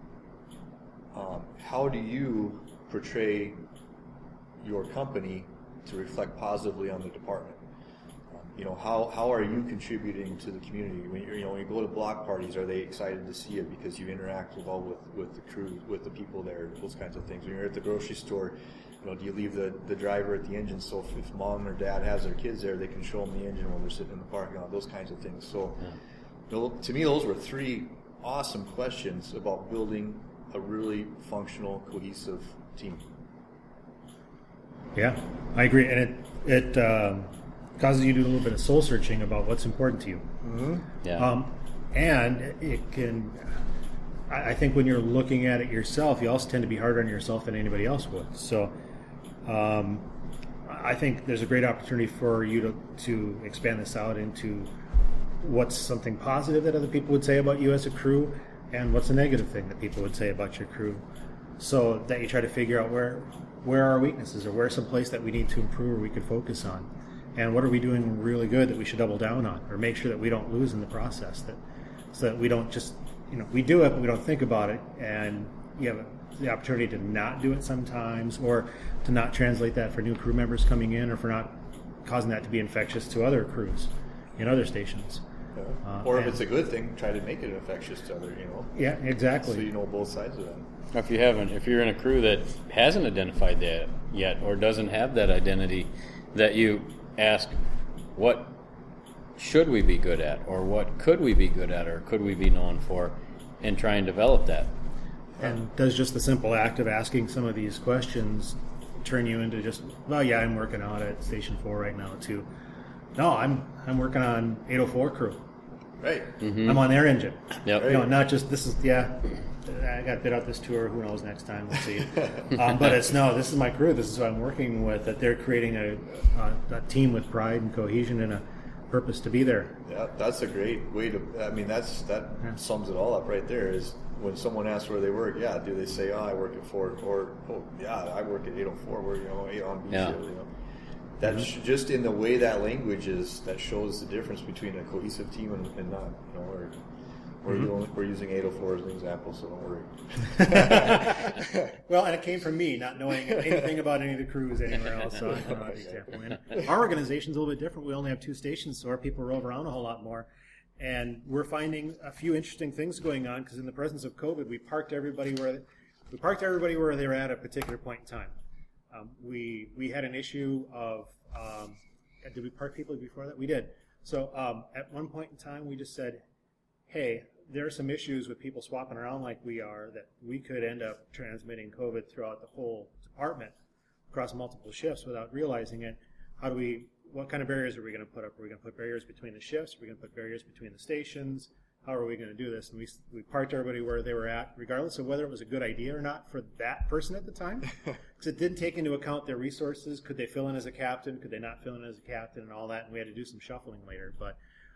how do you portray your company to reflect positively on the department? How are you contributing to the community? When you go to block parties, are they excited to see it because you interact well with the crew, with the people there, those kinds of things? When you're at the grocery store, do you leave the driver at the engine so if mom or dad has their kids there, they can show them the engine while they're sitting in the parking lot, those kinds of things. So to me, those were 3 awesome questions about building a really functional, cohesive team. Yeah, I agree. And it causes you to do a little bit of soul searching about what's important to you. Mm-hmm. Yeah. And it can, I think when you're looking at it yourself, you also tend to be harder on yourself than anybody else would. So I think there's a great opportunity for you to expand this out into what's something positive that other people would say about you as a crew, and what's a negative thing that people would say about your crew, so that you try to figure out where are our weaknesses, or where's some place that we need to improve or we could focus on, and what are we doing really good that we should double down on, or make sure that we don't lose in the process, so that we don't just, we do it but we don't think about it, and you have the opportunity to not do it sometimes, or to not translate that for new crew members coming in, or for not causing that to be infectious to other crews in other stations. Or if it's a good thing, try to make it infectious to other, Yeah, exactly. So you know both sides of that. If you're in a crew that hasn't identified that yet, or doesn't have that identity, that you ask, what should we be good at, or what could we be good at, or could we be known for, and try and develop that. And does just the simple act of asking some of these questions turn you into just, well, yeah, I'm working out at Station 4 right now, too. No, I'm working on 804 crew. Right. Mm-hmm. I'm on their engine. Yep. Right. Not just, this is, I got bid out this tour, who knows next time, we'll see. But it's, no, this is my crew, this is who I'm working with, that they're creating a team with pride and cohesion and a purpose to be there. Yeah, that's a great way to, that sums it all up right there, is when someone asks where they work, do they say, I work at Ford, or, I work at 804, where, on B shield, That's just in the way that language is, that shows the difference between a cohesive team and not. We're using 804 as an example, so don't worry. Well, and it came from me, not knowing anything about any of the crews anywhere else, so I don't know the example. And our organization's a little bit different. We only have 2 stations, so our people rove around a whole lot more. And we're finding a few interesting things going on, because in the presence of COVID, we parked everybody where they were at a particular point in time. We had an issue of, did we park people before that? We did. So at one point in time, we just said, hey, there are some issues with people swapping around like we are, that we could end up transmitting COVID throughout the whole department across multiple shifts without realizing it. What kind of barriers are we going to put up? Are we going to put barriers between the shifts? Are we going to put barriers between the stations? How are we going to do this? And we parked everybody where they were at, regardless of whether it was a good idea or not for that person at the time, because it didn't take into account their resources. Could they fill in as a captain? Could they not fill in as a captain, and all that? And we had to do some shuffling later. But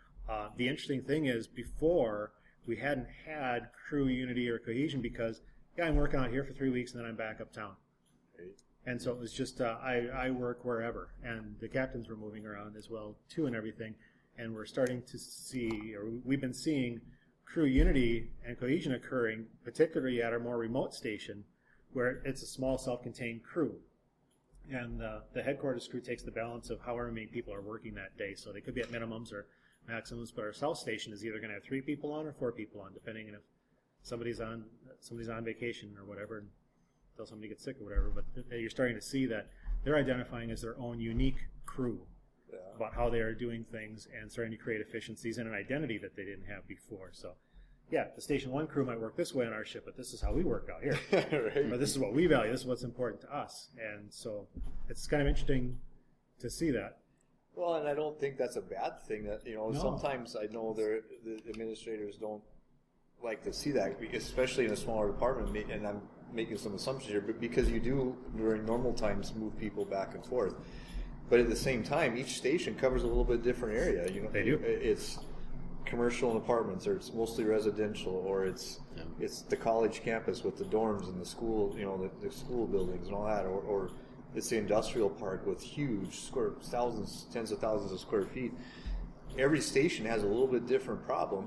the interesting thing is, before, we hadn't had crew unity or cohesion, because, I'm working out here for 3 weeks and then I'm back uptown. Right. And so it was just, I work wherever. And the captains were moving around as well, too, and everything. And we're starting to see, or we've been seeing, crew unity and cohesion occurring, particularly at our more remote station, where it's a small self-contained crew. And the headquarters crew takes the balance of however many people are working that day. So they could be at minimums or maximums, but our south station is either going to have 3 people on or 4 people on, depending on if somebody's on vacation or whatever, until somebody gets sick or whatever. But you're starting to see that they're identifying as their own unique crew about how they are doing things, and starting to create efficiencies and an identity that they didn't have before. So, the Station 1 crew might work this way on our ship, but this is how we work out here. Right. But this is what we value. This is what's important to us. And so it's kind of interesting to see that. Well, and I don't think that's a bad thing. That No. Sometimes I know the administrators don't like to see that, especially in a smaller department. And I'm making some assumptions here, but because you do during normal times move people back and forth. But at the same time, each station covers a little bit different area. They do. It's commercial and apartments, or it's mostly residential, or it's the college campus with the dorms and the school, the school buildings and all that, or it's the industrial park with huge tens of thousands of square feet. Every station has a little bit different problem.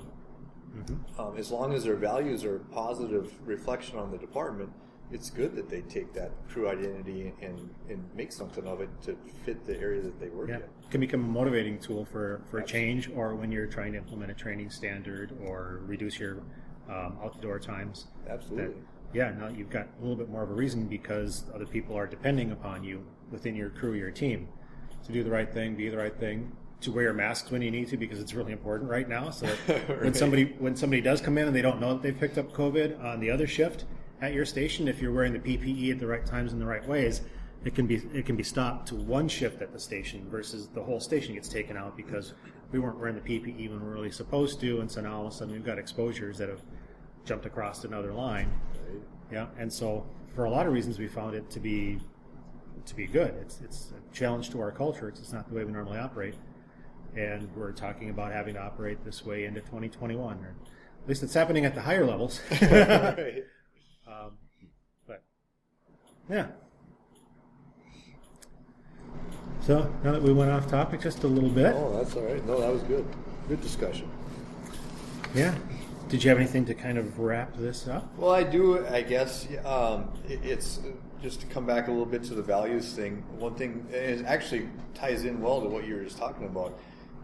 Mm-hmm. As long as their values are a positive reflection on the department, it's good that they take that crew identity and make something of it to fit the area that they work in. It can become a motivating tool for a change, or when you're trying to implement a training standard or reduce your out-the-door times. Absolutely. Now you've got a little bit more of a reason, because other people are depending upon you within your crew, your team, to do the right thing, be the right thing, to wear masks when you need to, because it's really important right now. So that Right. when somebody does come in and they don't know that they've picked up COVID on the other shift at your station, if you're wearing the PPE at the right times in the right ways, it can be stopped to one shift at the station versus the whole station gets taken out because we weren't wearing the PPE when we were really supposed to, and so now all of a sudden we've got exposures that have jumped across another line. Right. And so for a lot of reasons we found it to be good. It's a challenge to our culture because it's not the way we normally operate. and we're talking about having to operate this way into 2021. Or at least it's happening at the higher levels. Right. But yeah. So now that we went off topic just a little bit. Oh, that's all right. No, that was good. Good discussion. Yeah. Did you have anything to kind of wrap this up? Well, I do, I guess. It's just to come back a little bit to the values thing. One thing, and it actually ties in well to what you were just talking about.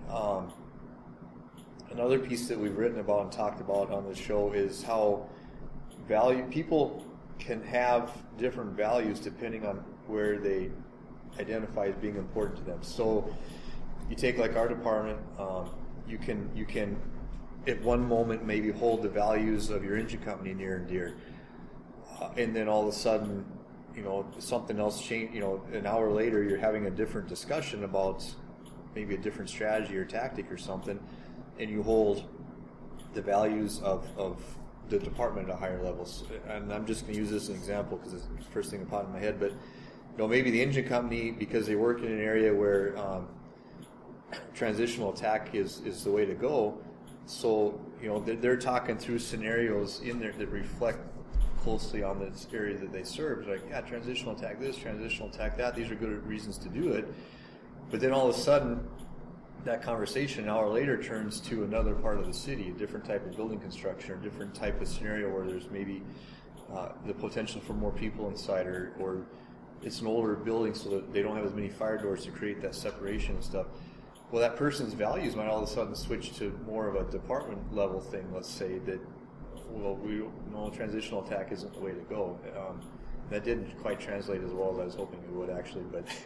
Another piece that we've written about and talked about on the show is how people can have different values depending on where they identify as being important to them. So you take like our department, you can at one moment maybe hold the values of your engine company near and dear, and then all of a sudden, something else changed. An hour later, you're having a different discussion about maybe a different strategy or tactic or something, and you hold the values of the department at higher levels. And I'm just going to use this as an example because it's the first thing that popped in my head. But maybe the engine company, because they work in an area where transitional attack is the way to go. So they're talking through scenarios in there that reflect closely on this area that they serve. It's like, yeah, transitional attack this, transitional attack that. These are good reasons to do it. But then all of a sudden, that conversation an hour later turns to another part of the city, a different type of building construction, or a different type of scenario where there's maybe the potential for more people inside, or it's an older building so that they don't have as many fire doors to create that separation and stuff. Well, that person's values might all of a sudden switch to more of a department level thing. Let's say that, transitional attack isn't the way to go. That didn't quite translate as well as I was hoping it would, actually.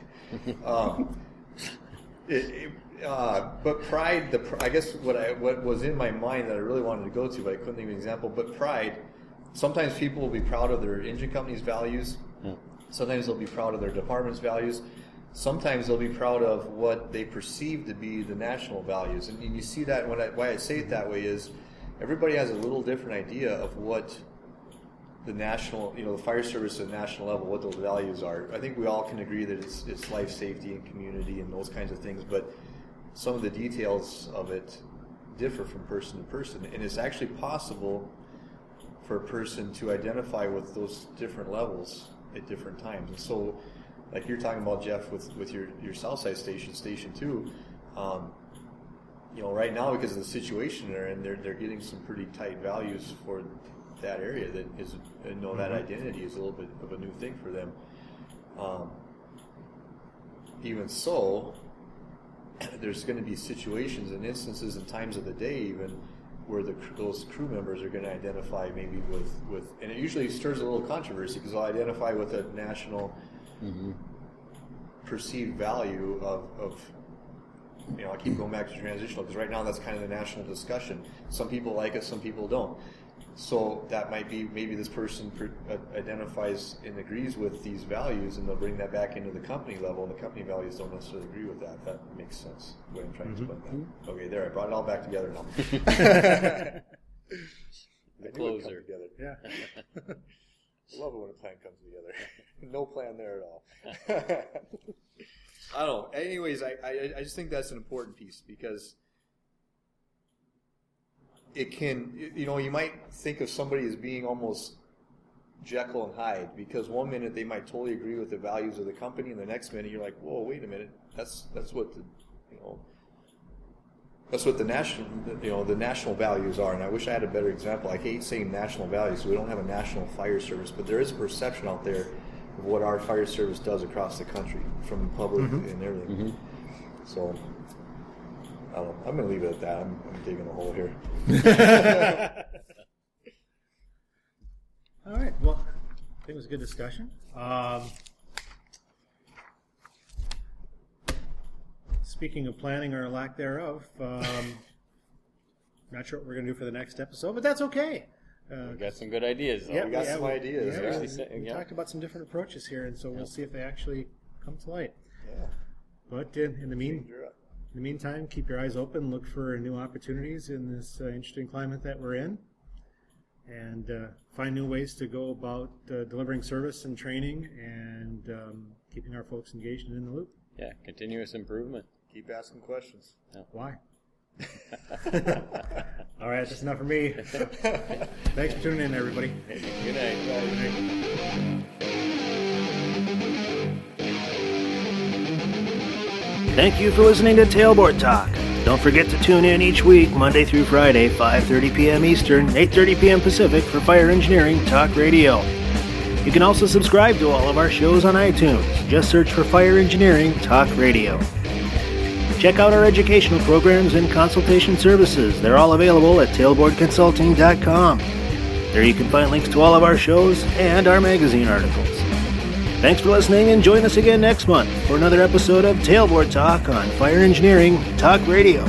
But but pride. I guess what was in my mind that I really wanted to go to, but I couldn't think of an example. But pride. Sometimes people will be proud of their engine company's values. Sometimes they'll be proud of their department's values. Sometimes they'll be proud of what they perceive to be the national values. And you see that why I say it that way is everybody has a little different idea of what the national, the fire service at the national level, what those values are. I think we all can agree that it's life safety and community and those kinds of things, but some of the details of it differ from person to person. And it's actually possible for a person to identify with those different levels at different times. And so, like you're talking about, Jeff, with your Southside station 2, right now because of the situation they're in, they're getting some pretty tight values for that area that is, that identity is a little bit of a new thing for them. Even so, there's going to be situations and instances and times of the day even where those crew members are going to identify maybe with and it usually stirs a little controversy because they'll identify with a national perceived value of I keep going back to transitional because right now that's kind of the national discussion. Some people like it, some people don't. So that might be maybe this person identifies and agrees with these values, and they'll bring that back into the company level, and the company values don't necessarily agree with that. That makes sense, the way I'm trying to explain that. Okay, there, I brought it all back together now. The closer. Together. Yeah. I love it when a plan comes together. No plan there at all. I don't know. Anyways, I just think that's an important piece because it can, you might think of somebody as being almost Jekyll and Hyde because one minute they might totally agree with the values of the company, and the next minute you're like, whoa, wait a minute, that's what the national, the national values are. And I wish I had a better example. I hate saying national values, so we don't have a national fire service, but there is a perception out there of what our fire service does across the country from the public and everything. So I don't know. I'm going to leave it at that. I'm digging a hole here. All right. Well, I think it was a good discussion. Speaking of planning or lack thereof, not sure what we're going to do for the next episode, but that's okay. We got some good ideas. We got some ideas. We talked about some different approaches here, and so we'll see if they actually come to light. Yeah. But in the meantime, keep your eyes open, look for new opportunities in this interesting climate that we're in, and find new ways to go about delivering service and training and keeping our folks engaged and in the loop. Yeah, continuous improvement. Keep asking questions. Why? All right, that's enough for me. Thanks for tuning in, everybody. Good night. Thank you for listening to Tailboard Talk. Don't forget to tune in each week, Monday through Friday, 5:30 p.m. Eastern, 8:30 p.m. Pacific for Fire Engineering Talk Radio. You can also subscribe to all of our shows on iTunes. Just search for Fire Engineering Talk Radio. Check out our educational programs and consultation services. They're all available at tailboardconsulting.com. There you can find links to all of our shows and our magazine articles. Thanks for listening, and join us again next month for another episode of Tailboard Talk on Fire Engineering Talk Radio.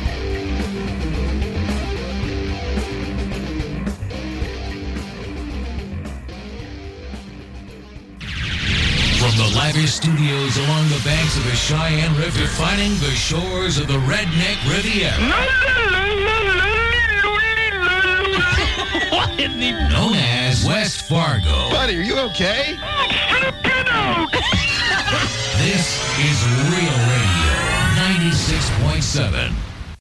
From the lavish studios along the banks of the Cheyenne River, defining the shores of the Redneck Riviera. Known as West Fargo. Buddy, are you okay? This is Real Radio 96.7.